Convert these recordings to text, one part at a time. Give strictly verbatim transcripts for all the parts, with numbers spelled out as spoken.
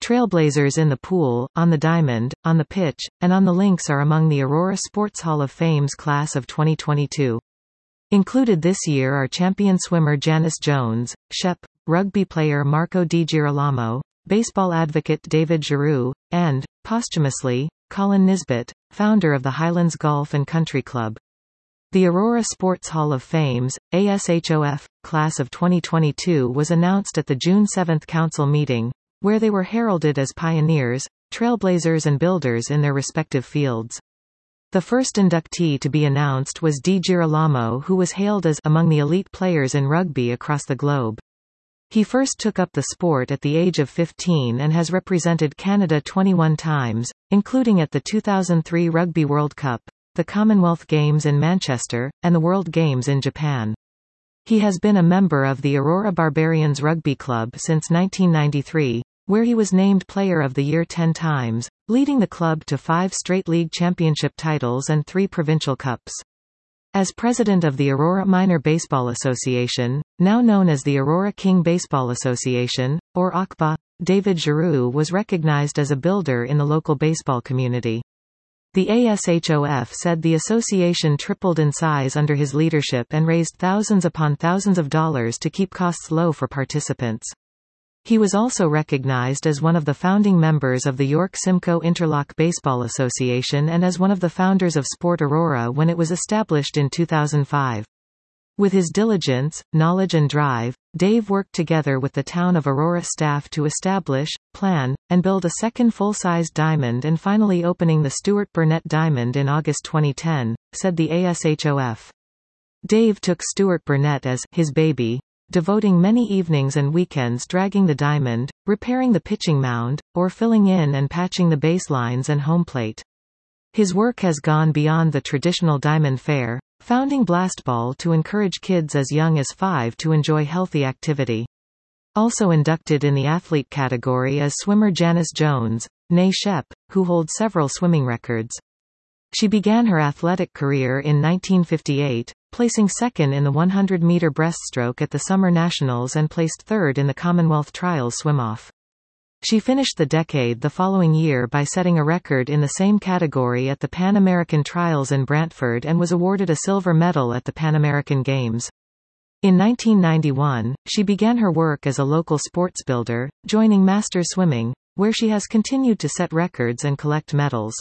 Trailblazers in the pool, on the diamond, on the pitch, and on the links are among the Aurora Sports Hall of Fame's class of twenty twenty-two. Included this year are champion swimmer Janice Jones, Shep, rugby player Marco Di Girolamo, baseball advocate David Giroux, and, posthumously, Colin Nisbet, founder of the Highlands Golf and Country Club. The Aurora Sports Hall of Fame's, A S H O F, class of twenty twenty-two was announced at the June seventh council meeting, where they were heralded as pioneers, trailblazers and builders in their respective fields. The first inductee to be announced was Di Girolamo, who was hailed as among the elite players in rugby across the globe. He first took up the sport at the age of fifteen and has represented Canada twenty-one times, including at the two thousand three Rugby World Cup, the Commonwealth Games in Manchester, and the World Games in Japan. He has been a member of the Aurora Barbarians Rugby Club since nineteen ninety-three, where he was named Player of the Year ten times, leading the club to five straight league championship titles and three provincial cups. As president of the Aurora Minor Baseball Association, now known as the Aurora King Baseball Association, or A C B A, David Giroux was recognized as a builder in the local baseball community. The A S H O F said the association tripled in size under his leadership and raised thousands upon thousands of dollars to keep costs low for participants. He was also recognized as one of the founding members of the York Simcoe Interlock Baseball Association and as one of the founders of Sport Aurora when it was established in two thousand five. With his diligence, knowledge and drive, Dave worked together with the town of Aurora staff to establish, plan, and build a second full-sized diamond and finally opening the Stuart Burnett Diamond in August twenty ten, said the A S H O F. Dave took Stuart Burnett as his baby, devoting many evenings and weekends dragging the diamond, repairing the pitching mound, or filling in and patching the baselines and home plate. His work has gone beyond the traditional diamond fare, founding Blastball to encourage kids as young as five to enjoy healthy activity. Also inducted in the athlete category is swimmer Janice Jones, née Shep, who holds several swimming records. She began her athletic career in nineteen fifty-eight, placing second in the one hundred meter breaststroke at the Summer Nationals and placed third in the Commonwealth Trials swim-off. She finished the decade the following year by setting a record in the same category at the Pan American Trials in Brantford and was awarded a silver medal at the Pan American Games. In nineteen ninety-one, she began her work as a local sports builder, joining Masters Swimming, where she has continued to set records and collect medals.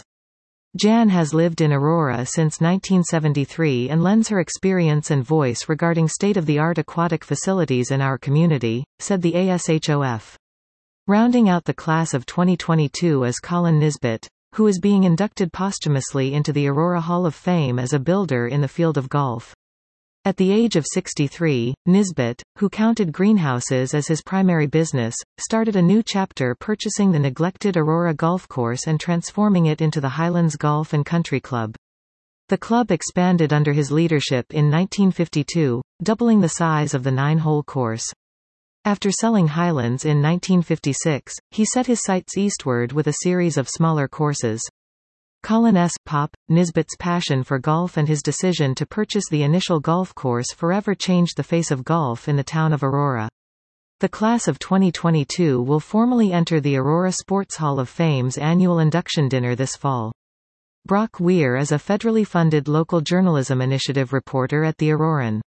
Jan has lived in Aurora since nineteen seventy-three and lends her experience and voice regarding state-of-the-art aquatic facilities in our community, said the A S H O F. Rounding out the class of twenty twenty-two is Colin Nisbet, who is being inducted posthumously into the Aurora Hall of Fame as a builder in the field of golf. At the age of sixty-three, Nisbet, who counted greenhouses as his primary business, started a new chapter purchasing the neglected Aurora Golf Course and transforming it into the Highlands Golf and Country Club. The club expanded under his leadership in nineteen fifty-two, doubling the size of the nine-hole course. After selling Highlands in nineteen fifty-six, he set his sights eastward with a series of smaller courses. Colin S. Pop. Nisbet's passion for golf and his decision to purchase the initial golf course forever changed the face of golf in the town of Aurora. The class of twenty twenty-two will formally enter the Aurora Sports Hall of Fame's annual induction dinner this fall. Brock Weir is a federally funded local journalism initiative reporter at The Auroran.